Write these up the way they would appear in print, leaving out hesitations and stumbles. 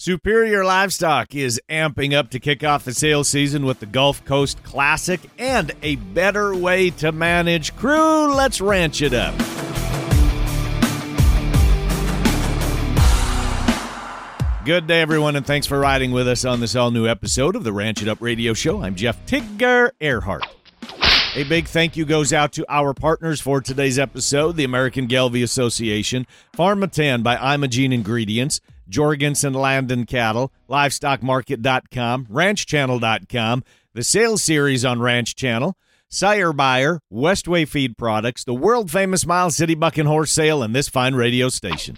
Superior Livestock is amping up to kick off the sales season with the Gulf Coast Classic and a better way to manage crew. Let's ranch it up. Good day, everyone, and thanks for riding with us on this all-new episode of the Ranch It Up Radio Show. I'm Jeff Tigger Earhart. A big thank you goes out to our partners for today's episode, the American Gelbvieh Association, Farm-Matan by Imogene Ingredients, Jorgensen Land and Cattle, LivestockMarket.com, RanchChannel.com, the sales series on Ranch Channel, Sire Buyer, Westway Feed Products, the world-famous Miles City Buck and Horse Sale, and this fine radio station.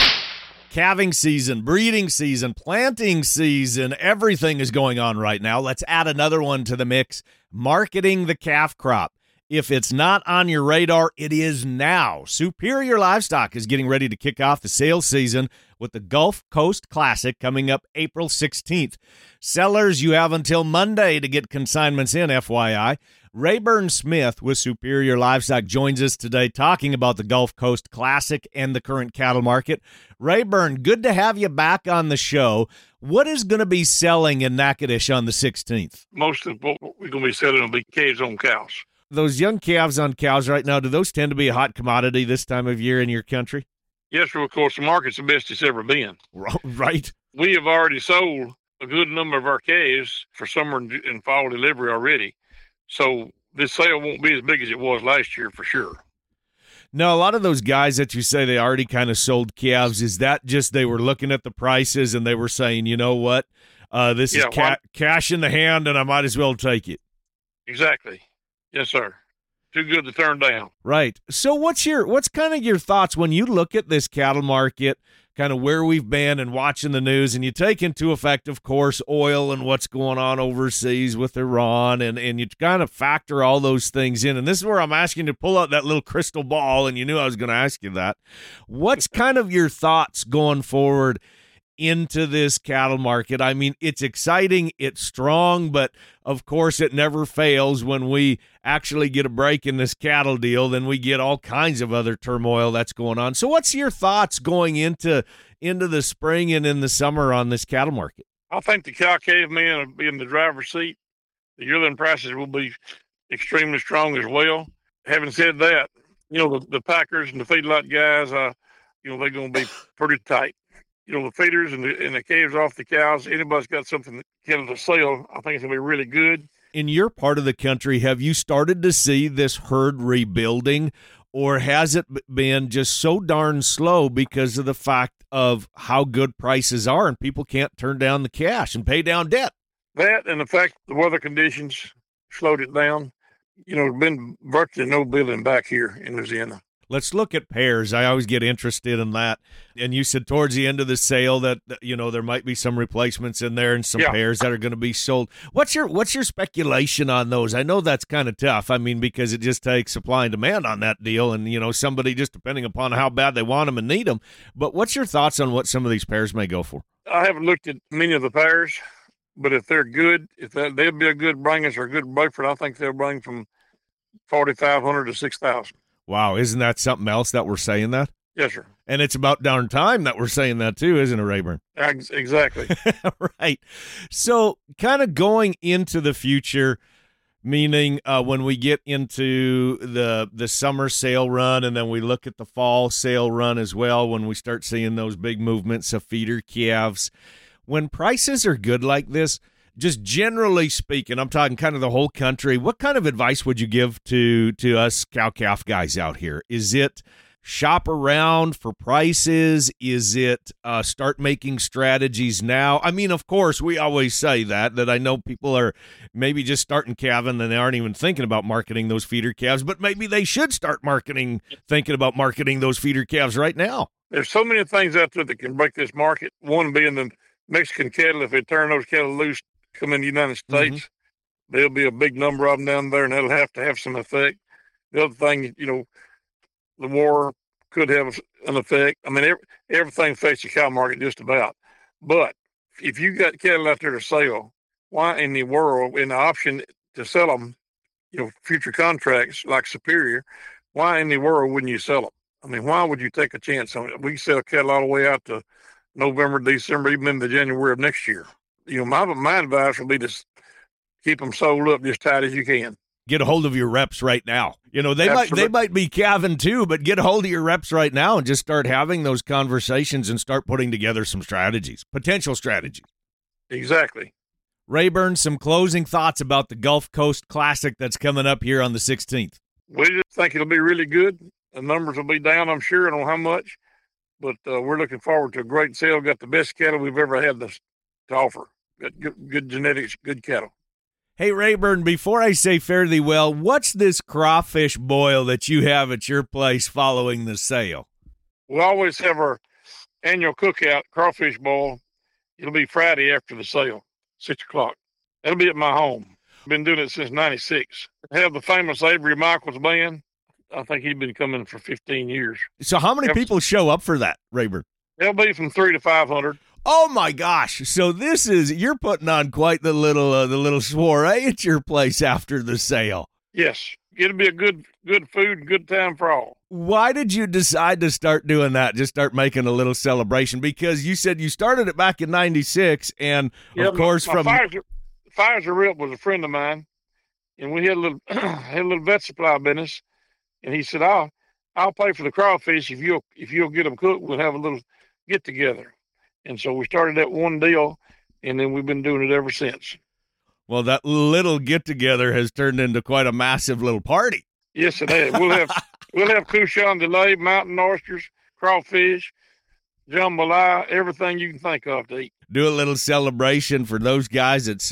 Calving season, breeding season, planting season, everything is going on right now. Let's add another one to the mix, marketing the calf crop. If it's not on your radar, it is now. Superior Livestock is getting ready to kick off the sales season with the Gulf Coast Classic coming up April 16th. Sellers, you have until Monday to get consignments in, FYI. Rayburn Smith with Superior Livestock joins us today talking about the Gulf Coast Classic and the current cattle market. Rayburn, good to have you back on the show. What is going to be selling in Natchitoches on the 16th? Most of what we're going to be selling will be calves on cows. Those young calves on cows right now, do those tend to be a hot commodity this time of year in your country? Yes, sir. Of course, the market's the best it's ever been. Right. We have already sold a good number of our calves for summer and fall delivery already. So this sale won't be as big as it was last year for sure. Now, a lot of those guys that you say they already kind of sold calves, is that just they were looking at the prices and they were saying, you know what, this is cash in the hand and I might as well take it? Exactly. Yes, sir. Too good to turn down. Right. So what's kind of your thoughts when you look at this cattle market, kind of where we've been and watching the news, and you take into effect, of course, oil and what's going on overseas with Iran, and you kind of factor all those things in. And this is where I'm asking you to pull out that little crystal ball, and you knew I was going to ask you that. What's kind of your thoughts going forward into this cattle market? I mean, it's exciting, it's strong, but of course it never fails when we actually get a break in this cattle deal, then we get all kinds of other turmoil that's going on. So what's your thoughts going into the spring and in the summer on this cattle market? I think the cow-calf men will be in the driver's seat. The yearling prices will be extremely strong as well. Having said that, the packers and the feedlot guys, they're going to be pretty tight. The feeders and the calves off the cows, anybody's got something to sell, I think it's going to be really good. In your part of the country, have you started to see this herd rebuilding, or has it been just so darn slow because of the fact of how good prices are and people can't turn down the cash and pay down debt? That and the fact the weather conditions slowed it down. There's been virtually no building back here in Louisiana. Let's look at pairs. I always get interested in that. And you said towards the end of the sale that, there might be some replacements in there and some pairs that are going to be sold. What's your speculation on those? I know that's kind of tough. I mean, because it just takes supply and demand on that deal. And, somebody just depending upon how bad they want them and need them. But what's your thoughts on what some of these pairs may go for? I haven't looked at many of the pairs, but if they're good, they'll be a good bringers or a good Beaufort, I think they'll bring from $4,500 to $6,000. Wow, isn't that something else that we're saying that? Yes, sir. And it's about darn time that we're saying that too, isn't it, Rayburn? Exactly. Right. So kind of going into the future, meaning when we get into the summer sale run and then we look at the fall sale run as well, when we start seeing those big movements of feeder calves, when prices are good like this, just generally speaking, I'm talking kind of the whole country, what kind of advice would you give to us cow-calf guys out here? Is it shop around for prices? Is it start making strategies now? I mean, of course, we always say that I know people are maybe just starting calving and they aren't even thinking about marketing those feeder calves, but maybe they should start thinking about marketing those feeder calves right now. There's so many things out there that can break this market. One being the Mexican cattle. If they turn those cattle loose, come in the United States, there'll be a big number of them down there, and that'll have to have some effect. The other thing, the war could have an effect. I mean, everything affects the cow market just about. But if you got cattle out there to sell, why in the world, in the option to sell them, future contracts like Superior, why in the world wouldn't you sell them? I mean, why would you take a chance on it? We sell cattle all the way out to November, December, even into January of next year. My advice would be to keep them sold up just tight as you can. Get a hold of your reps right now. They might be calving too, but get a hold of your reps right now and just start having those conversations and start putting together some strategies, potential strategies. Exactly. Rayburn, some closing thoughts about the Gulf Coast Classic that's coming up here on the 16th. We just think it'll be really good. The numbers will be down, I'm sure. I don't know how much, but we're looking forward to a great sale. Got the best cattle we've ever had to offer. Got good genetics, good cattle. Hey, Rayburn, before I say fare thee well, what's this crawfish boil that you have at your place following the sale? We always have our annual cookout, crawfish boil. It'll be Friday after the sale, 6 o'clock. That'll be at my home. Been doing it since 96. Have the famous Avery Michaels band. I think he's been coming for 15 years. So how many people show up for that, Rayburn? They'll be from 300 to 500. Oh my gosh! So you're putting on quite the little soiree at your place after the sale. Yes, it'll be a good food and good time for all. Why did you decide to start doing that? Just start making a little celebration? Because you said you started it back in '96, and of course my Pfizer rep was a friend of mine, and we had a little vet supply business, and he said, "I'll pay for the crawfish if you'll get them cooked. We'll have a little get together." And so we started that one deal, and then we've been doing it ever since. Well, that little get-together has turned into quite a massive little party. Yes, it has. We'll have Couchon de Lait, mountain oysters, crawfish, jambalaya, everything you can think of to eat. Do a little celebration for those guys that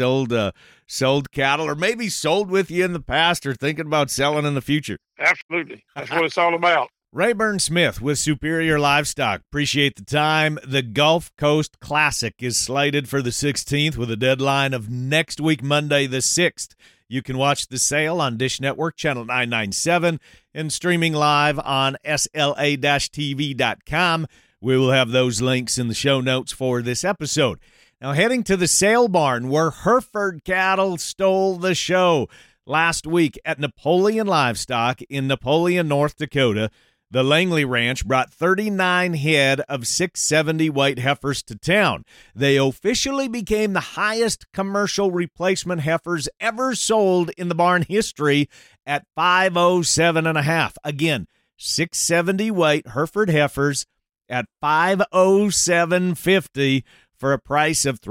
sold cattle, or maybe sold with you in the past or thinking about selling in the future. Absolutely. That's what it's all about. Rayburn Smith with Superior Livestock. Appreciate the time. The Gulf Coast Classic is slated for the 16th with a deadline of next week, Monday the 6th. You can watch the sale on Dish Network, Channel 997, and streaming live on sla-tv.com. We will have those links in the show notes for this episode. Now, heading to the sale barn where Hereford cattle stole the show. Last week at Napoleon Livestock in Napoleon, North Dakota, the Langley Ranch brought 39 head of 670 white heifers to town. They officially became the highest commercial replacement heifers ever sold in the barn history at 507.5. Again, 670 white Hereford heifers at $507.50 for a price of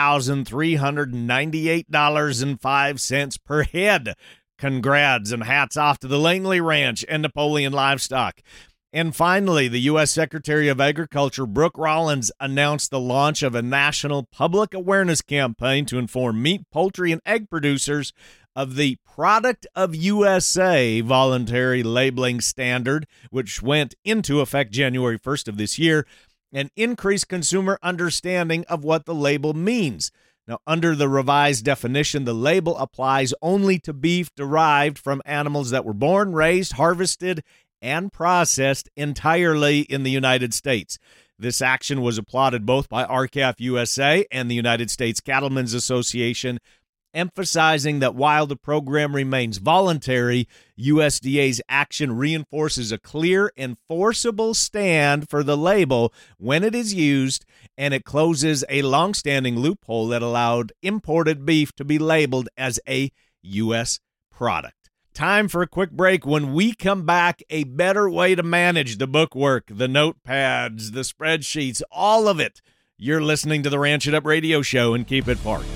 $3,398.05 per head. Congrats and hats off to the Langley Ranch and Napoleon Livestock. And finally, the U.S. Secretary of Agriculture, Brooke Rollins, announced the launch of a national public awareness campaign to inform meat, poultry, and egg producers of the Product of USA voluntary labeling standard, which went into effect January 1st of this year, and increase consumer understanding of what the label means. Now, under the revised definition, the label applies only to beef derived from animals that were born, raised, harvested, and processed entirely in the United States. This action was applauded both by R-CALF USA and the United States Cattlemen's Association, emphasizing that while the program remains voluntary, USDA's action reinforces a clear, enforceable stand for the label when it is used, and it closes a long-standing loophole that allowed imported beef to be labeled as a U.S. product. Time for a quick break. When we come back, a better way to manage the bookwork, the notepads, the spreadsheets, all of it. You're listening to the Ranch It Up radio show in Keep It Park.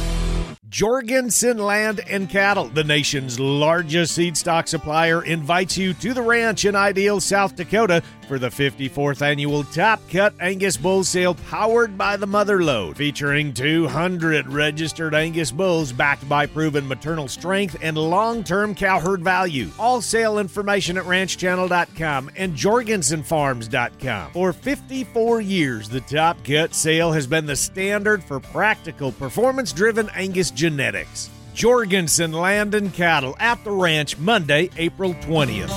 Jorgensen Land and Cattle, the nation's largest seed stock supplier, invites you to the ranch in Ideal, South Dakota for the 54th annual Top Cut Angus Bull Sale powered by the Mother Lode, featuring 200 registered Angus bulls backed by proven maternal strength and long-term cow herd value. All sale information at ranchchannel.com and jorgensenfarms.com. For 54 years, the Top Cut sale has been the standard for practical, performance-driven Angus genetics. Jorgensen Land and Cattle at the ranch, Monday, April 20th.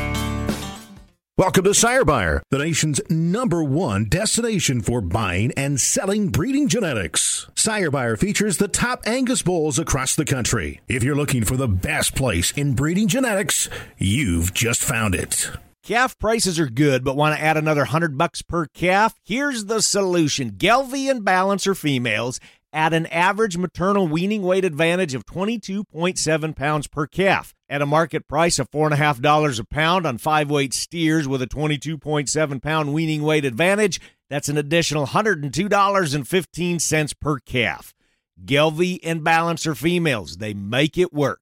Welcome to Sire Buyer, the nation's #1 destination for buying and selling breeding genetics. Sire Buyer features the top Angus bulls across the country. If you're looking for the best place in breeding genetics, you've just found it. Calf prices are good, but want to add another $100 per calf? Here's the solution. Gelbvieh and Balancer females add an average maternal weaning weight advantage of 22.7 pounds per calf. At a market price of $4.50 a pound on 5-weight steers with a 22.7 pound weaning weight advantage, that's an additional $102.15 per calf. Gelbvieh and Balancer females, they make it work.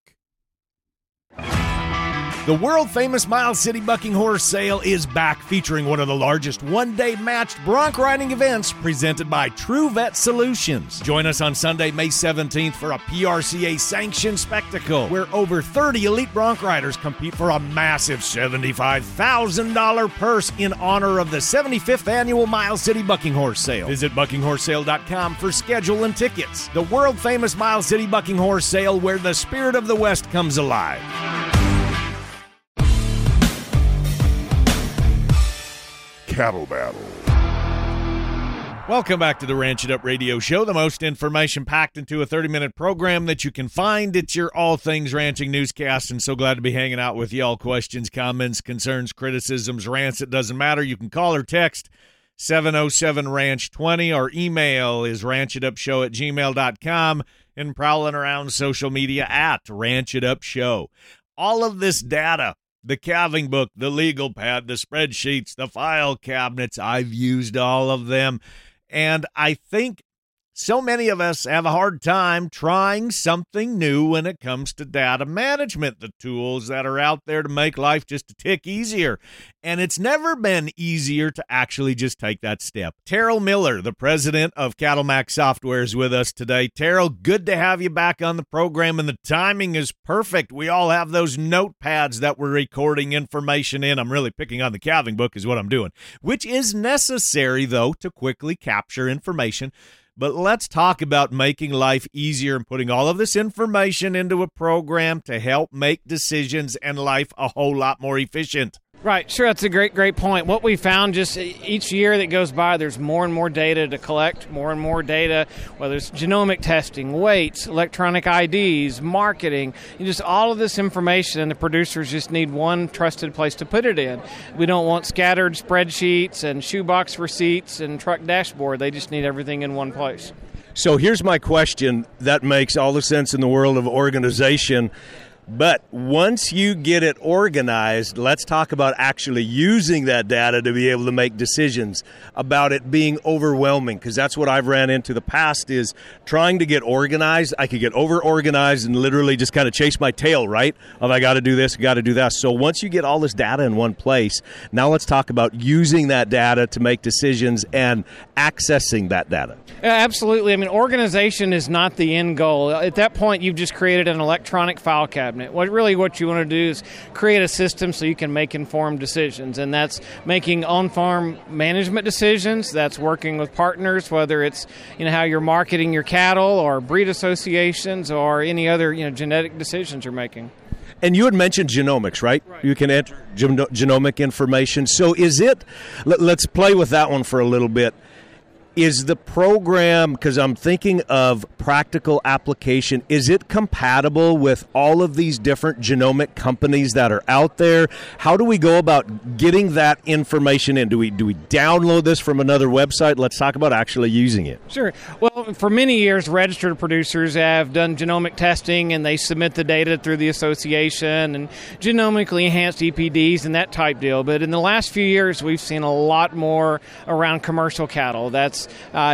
The world-famous Miles City Bucking Horse Sale is back, featuring one of the largest one-day matched bronc riding events presented by True Vet Solutions. Join us on Sunday, May 17th for a PRCA-sanctioned spectacle where over 30 elite bronc riders compete for a massive $75,000 purse in honor of the 75th Annual Miles City Bucking Horse Sale. Visit buckinghorsesale.com for schedule and tickets. The world-famous Miles City Bucking Horse Sale, where the spirit of the West comes alive. Cattle Battle. Welcome back to the Ranch It Up Radio Show, the most information packed into a 30-minute program that you can find. It's your all things ranching newscast, and so glad to be hanging out with y'all. Questions, comments, concerns, criticisms, rants, it doesn't matter. You can call or text 707-RANCH20. Our email is ranchitupshow@gmail.com, and prowling around social media at Ranch It Up Show. All of this data, the calving book, the legal pad, the spreadsheets, the file cabinets, I've used all of them. And I think so many of us have a hard time trying something new when it comes to data management, the tools that are out there to make life just a tick easier. And it's never been easier to actually just take that step. Terrell Miller, the president of CattleMax Software, is with us today. Terrell, good to have you back on the program, and the timing is perfect. We all have those notepads that we're recording information in. I'm really picking on the calving book is what I'm doing, which is necessary, though, to quickly capture information. But let's talk about making life easier and putting all of this information into a program to help make decisions and life a whole lot more efficient. Right, sure, that's a great point. What we found just each year that goes by, there's more and more data to collect, more and more data, whether it's genomic testing, weights, electronic IDs, marketing, and just all of this information, and the producers just need one trusted place to put it in. We don't want scattered spreadsheets and shoebox receipts and truck dashboard. They just need everything in one place. So here's my question that makes all the sense in the world of organization. But once you get it organized, let's talk about actually using that data to be able to make decisions about it being overwhelming, because that's what I've ran into the past is trying to get organized. I could get over-organized and literally just kind of chase my tail, right? I got to do this, got to do that. So once you get all this data in one place, now let's talk about using that data to make decisions and accessing that data. Yeah, absolutely. I mean, organization is not the end goal. At that point, you've just created an electronic file cabinet. What you want to do is create a system so you can make informed decisions, and that's making on-farm management decisions. That's working with partners, whether it's how you're marketing your cattle or breed associations or any other genetic decisions you're making. And you had mentioned genomics, right? You can enter genomic information. So is it, let's play with that one for a little bit. Is the program, because I'm thinking of practical application, is it compatible with all of these different genomic companies that are out there? How do we go about getting that information in? Do we download this from another website? Let's talk about actually using it. Sure. Well, for many years, registered producers have done genomic testing, and they submit the data through the association and genomically enhanced EPDs and that type deal. But in the last few years, we've seen a lot more around commercial cattle. That's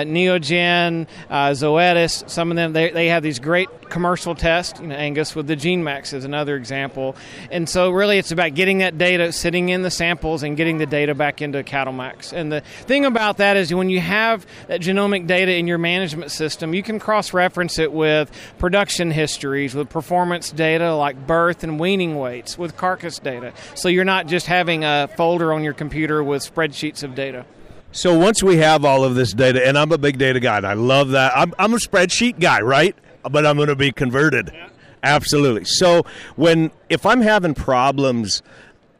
Neogen, Zoetis, some of them, they have these great commercial tests. Angus with the GeneMax is another example. And so really it's about getting that data sitting in the samples and getting the data back into CattleMax. And the thing about that is when you have that genomic data in your management system, you can cross-reference it with production histories, with performance data like birth and weaning weights, with carcass data. So you're not just having a folder on your computer with spreadsheets of data. So once we have all of this data, and I'm a big data guy, and I love that. I'm a spreadsheet guy, right? But I'm going to be converted. Yeah. Absolutely. So if I'm having problems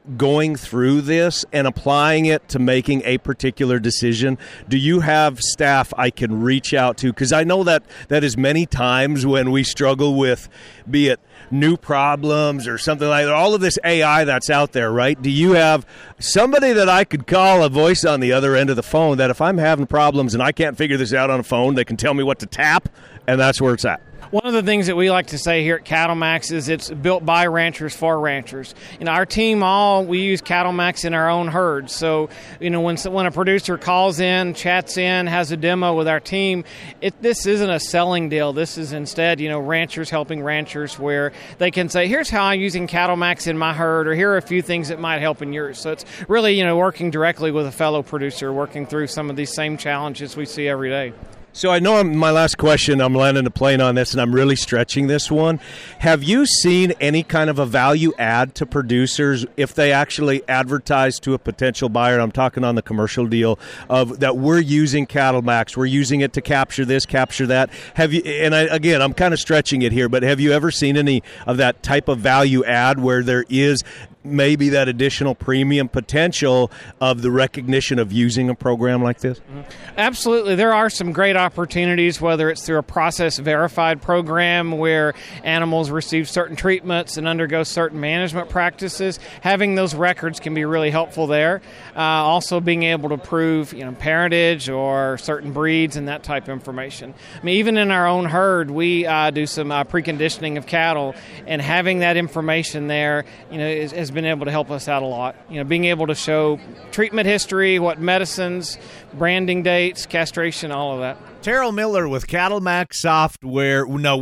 going through this and applying it to making a particular decision? Do you have staff I can reach out to? Because I know that is many times when we struggle with, be it new problems or something like that, all of this AI that's out there, right? Do you have somebody that I could call, a voice on the other end of the phone, that if I'm having problems and I can't figure this out on a phone, they can tell me what to tap, and that's where it's at? One of the things that we like to say here at CattleMax is it's built by ranchers for ranchers. Our team, we use CattleMax in our own herds. So, when a producer calls in, chats in, has a demo with our team, this isn't a selling deal. This is instead, ranchers helping ranchers, where they can say, here's how I'm using CattleMax in my herd, or here are a few things that might help in yours. So it's really, working directly with a fellow producer, working through some of these same challenges we see every day. So I know my last question, I'm landing a plane on this, and I'm really stretching this one. Have you seen any kind of a value add to producers if they actually advertise to a potential buyer? I'm talking on the commercial deal of that we're using CattleMax, we're using it to capture this, capture that. Have you? And I'm kind of stretching it here, but have you ever seen any of that type of value add where there is maybe that additional premium potential of the recognition of using a program like this? Absolutely. There are some great opportunities, whether it's through a process-verified program where animals receive certain treatments and undergo certain management practices. Having those records can be really helpful there. Also being able to prove parentage or certain breeds and that type of information. Even in our own herd, we do some preconditioning of cattle, and having that information there has been able to help us out a lot. Being able to show treatment history, what medicines, branding dates, castration, all of that. Terrell Miller with CattleMax Software.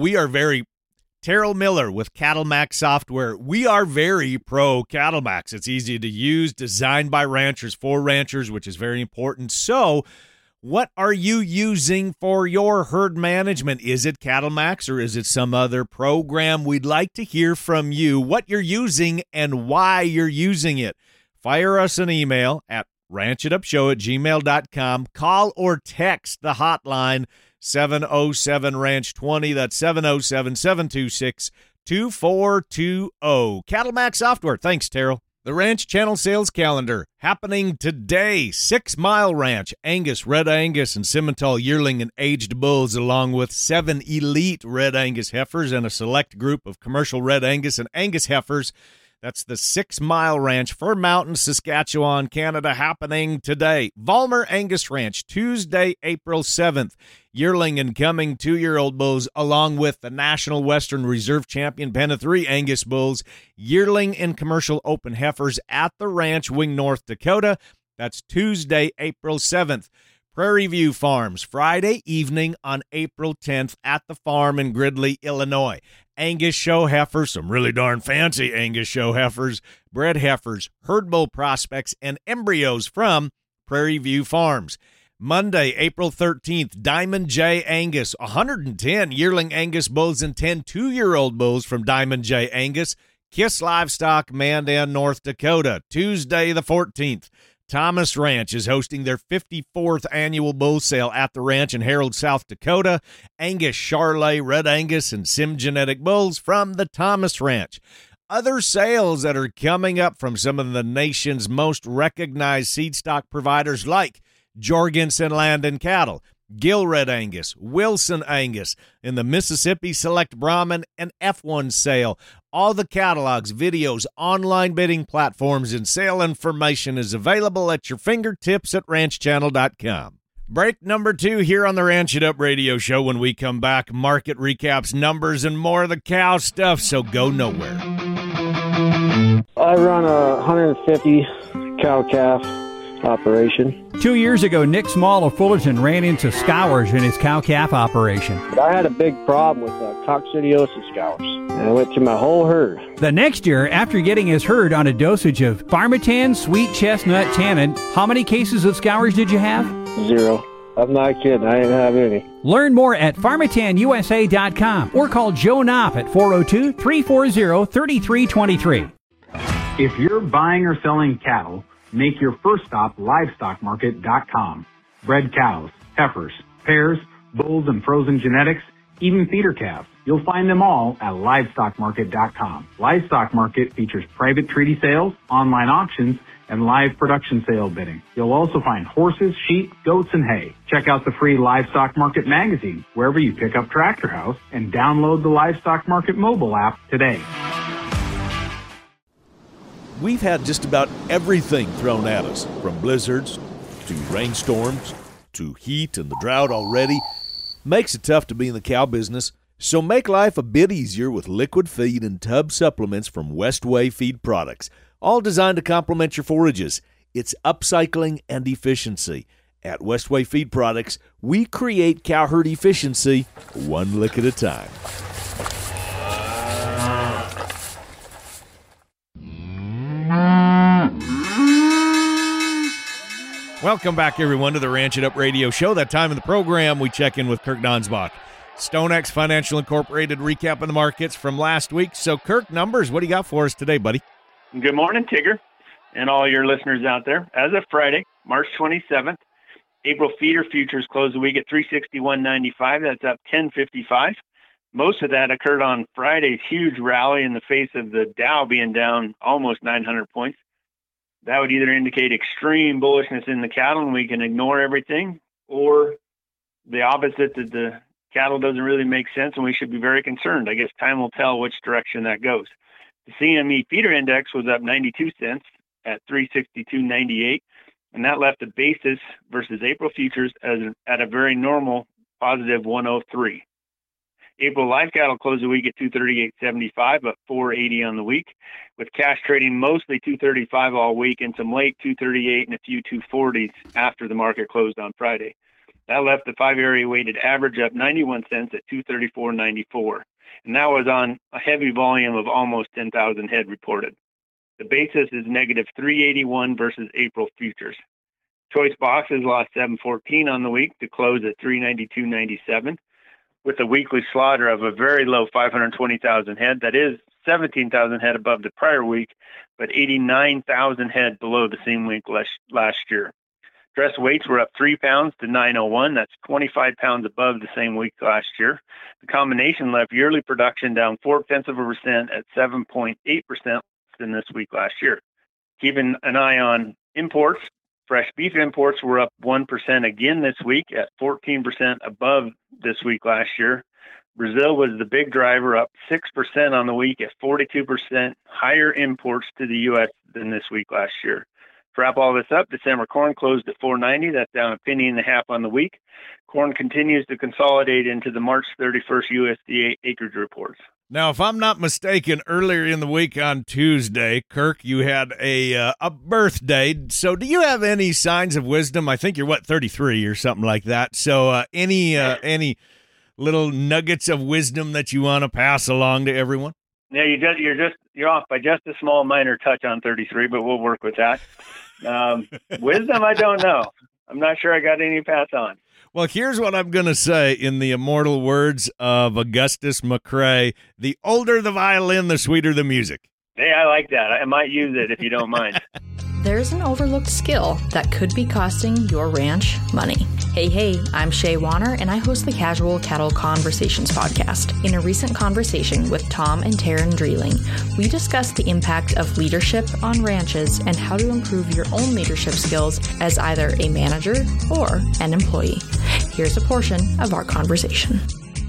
Terrell Miller with CattleMax Software. We are very pro CattleMax. It's easy to use, designed by ranchers for ranchers, which is very important. So, what are you using for your herd management? Is it CattleMax or is it some other program? We'd like to hear from you what you're using and why you're using it. Fire us an email at ranchitupshow@gmail.com. Call or text the hotline 707-RANCH-20. That's 707-726-2420. CattleMax Software. Thanks, Terrell. The Ranch Channel Sales Calendar happening today. 6 Mile Ranch, Angus, Red Angus, and Simmental yearling and aged bulls, along with 7 elite Red Angus heifers and a select group of commercial Red Angus and Angus heifers. That's the 6 Mile Ranch, Fir Mountain, Saskatchewan, Canada, happening today. Valmer Angus Ranch, Tuesday, April 7th. Yearling and coming 2-year-old bulls, along with the National Western Reserve Champion Pen of 3 Angus bulls, yearling and commercial open heifers at the ranch, Wing, North Dakota. That's Tuesday, April 7th. Prairie View Farms, Friday evening on April 10th at the farm in Gridley, Illinois. Angus show heifers, some really darn fancy Angus show heifers, bred heifers, herd bull prospects, and embryos from Prairie View Farms. Monday, April 13th, Diamond J Angus, 110 yearling Angus bulls and 10 2-year-old bulls from Diamond J Angus, Kiss Livestock, Mandan, North Dakota. Tuesday the 14th, Thomas Ranch is hosting their 54th annual bull sale at the ranch in Harold, South Dakota. Angus, Charolais, Red Angus, and Sim genetic bulls from the Thomas Ranch. Other sales that are coming up from some of the nation's most recognized seed stock providers like Jorgensen Land and Cattle, Gill Red Angus, Wilson Angus, and the Mississippi Select Brahman and F1 sale. All the catalogs, videos, online bidding platforms, and sale information is available at your fingertips at ranchchannel.com. Break number 2 here on the Ranch It Up radio show. When we come back, market recaps, numbers, and more of the cow stuff, so go nowhere. I run a 150 cow-calf operation. 2 years ago, Nick Small of Fullerton ran into scours in his cow-calf operation. But I had a big problem with coccidiosis scours, and I went through my whole herd. The next year, after getting his herd on a dosage of Pharmatan, Sweet Chestnut, Tannin, how many cases of scours did you have? 0. I'm not kidding. I didn't have any. Learn more at PharmatanUSA.com or call Joe Knopf at 402-340-3323. If you're buying or selling cattle, make your first stop livestockmarket.com. Bred cows, heifers, pairs, bulls and frozen genetics, even feeder calves. You'll find them all at livestockmarket.com. Livestock Market features private treaty sales, online auctions, and live production sale bidding. You'll also find horses, sheep, goats, and hay. Check out the free Livestock Market magazine wherever you pick up Tractor House and download the Livestock Market mobile app today. We've had just about everything thrown at us, from blizzards to rainstorms to heat and the drought already. Makes it tough to be in the cow business, so make life a bit easier with liquid feed and tub supplements from Westway Feed Products, all designed to complement your forages. It's upcycling and efficiency. At Westway Feed Products, we create cow herd efficiency one lick at a time. Welcome back, everyone, to the Ranch It Up Radio Show. That time in the program, we check in with Kirk Donsbach. StoneX Financial Incorporated recapping the markets from last week. So, Kirk, numbers, what do you got for us today, buddy? Good morning, Tigger, and all your listeners out there. As of Friday, March 27th, April feeder futures closed the week at 361.95. That's up 10.55. Most of that occurred on Friday's huge rally in the face of the Dow being down almost 900 points. That would either indicate extreme bullishness in the cattle and we can ignore everything, or the opposite, that the cattle doesn't really make sense and we should be very concerned. I guess time will tell which direction that goes. The CME feeder index was up 92 cents at 362.98, and that left the basis versus April futures at a very normal positive 103. April live cattle closed the week at 238.75, up 4.80 on the week, with cash trading mostly 235 all week and some late 238 and a few 240s after the market closed on Friday. That left the 5-area weighted average up 91 cents at 234.94, and that was on a heavy volume of almost 10,000 head reported. The basis is negative 381 versus April futures. Choice boxes lost 7.14 on the week to close at 392.97. with a weekly slaughter of a very low 520,000 head. That is 17,000 head above the prior week, but 89,000 head below the same week last year. Dress weights were up 3 pounds to 901. That's 25 pounds above the same week last year. The combination left yearly production down 0.4% at 7.8% than this week last year. Keeping an eye on imports, fresh beef imports were up 1% again this week at 14% above this week last year. Brazil was the big driver, up 6% on the week at 42% higher imports to the U.S. than this week last year. To wrap all this up, December corn closed at $4.90. That's down 1.5 cents on the week. Corn continues to consolidate into the March 31st USDA acreage reports. Now, if I'm not mistaken, earlier in the week on Tuesday, Kirk, you had a birthday. So do you have any signs of wisdom? I think you're, 33 or something like that. So any little nuggets of wisdom that you want to pass along to everyone? Yeah, you're off by just a small minor touch on 33, but we'll work with that. Wisdom, I don't know. I'm not sure I got any to pass on. Well, here's what I'm going to say in the immortal words of Augustus McCrae: the older the violin, the sweeter the music. Hey, I like that. I might use it if you don't mind. There's an overlooked skill that could be costing your ranch money. Hey, I'm Shay Warner, and I host the Casual Cattle Conversations podcast. In a recent conversation with Tom and Taryn Dreeling, we discussed the impact of leadership on ranches and how to improve your own leadership skills as either a manager or an employee. Here's a portion of our conversation.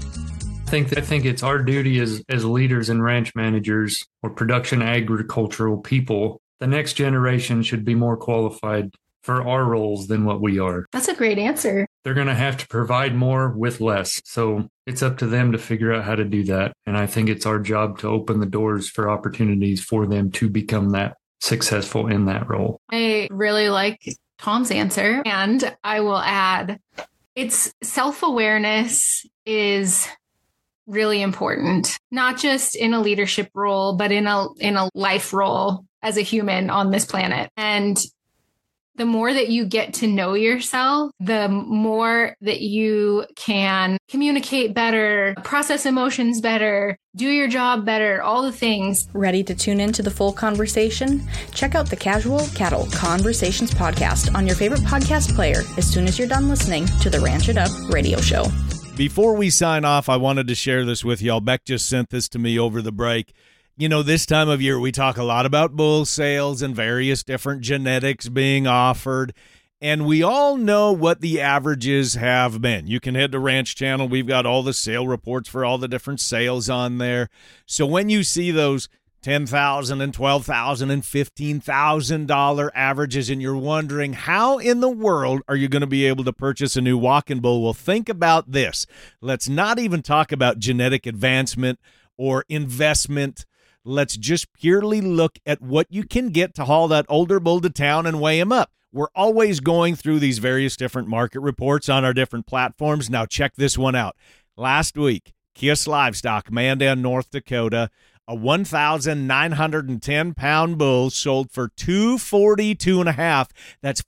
I think it's our duty as leaders and ranch managers or production agricultural people. The next generation should be more qualified for our roles than what we are. That's a great answer. They're going to have to provide more with less. So it's up to them to figure out how to do that. And I think it's our job to open the doors for opportunities for them to become that successful in that role. I really like Tom's answer. And I will add, it's self-awareness is really important, not just in a leadership role, but in a life role as a human on this planet. And the more that you get to know yourself, the more that you can communicate better, process emotions better, do your job better, all the things. Ready to tune into the full conversation? Check out the Casual Cattle Conversations podcast on your favorite podcast player as soon as you're done listening to the Ranch It Up radio show. Before we sign off, I wanted to share this with y'all. Beck just sent this to me over the break. You know, this time of year, we talk a lot about bull sales and various different genetics being offered, and we all know what the averages have been. You can head to Ranch Channel. We've got all the sale reports for all the different sales on there. So when you see those $10,000 and $12,000 and $15,000 averages, and you're wondering how in the world are you going to be able to purchase a new walking bull? Well, think about this. Let's not even talk about genetic advancement or investment. Let's just purely look at what you can get to haul that older bull to town and weigh him up. We're always going through these various different market reports on our different platforms. Now check this one out. Last week, Kiss Livestock, Mandan, North Dakota, a 1,910-pound bull sold for $242.5. That's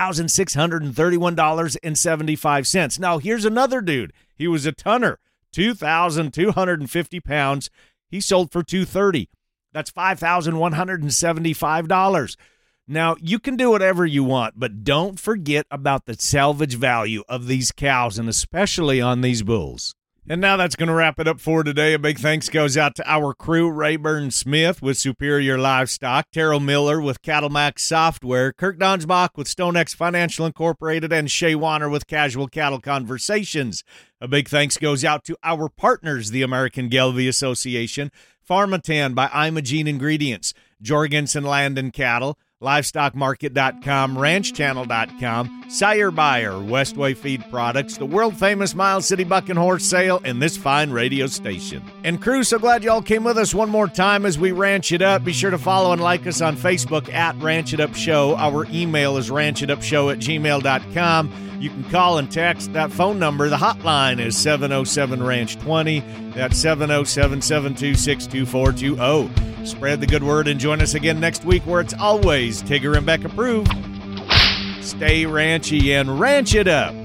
$4,631.75. Now here's another dude. He was a tonner, 2,250 pounds. He sold for $230. That's $5,175. Now, you can do whatever you want, but don't forget about the salvage value of these cows, and especially on these bulls. And now that's going to wrap it up for today. A big thanks goes out to our crew, Rayburn Smith with Superior Livestock, Terrell Miller with Cattle Max Software, Kirk Donsbach with StoneX Financial Incorporated, and Shay Warner with Casual Cattle Conversations. A big thanks goes out to our partners, the American Gelbvieh Association, Pharmatan by Imogene Ingredients, Jorgensen Land and Cattle, LivestockMarket.com, RanchChannel.com, Sire Buyer, Westway Feed Products, the world-famous Miles City Buck and Horse Sale, and this fine radio station. And crew, so glad y'all came with us one more time as we ranch it up. Be sure to follow and like us on Facebook at Ranch It Up Show. Our email is ranchitupshow@gmail.com. You can call and text that phone number. The hotline is 707-RANCH-20. That's 707-726-2420. Spread the good word and join us again next week where it's always Tigger and Beck approved. Stay ranchy and ranch it up.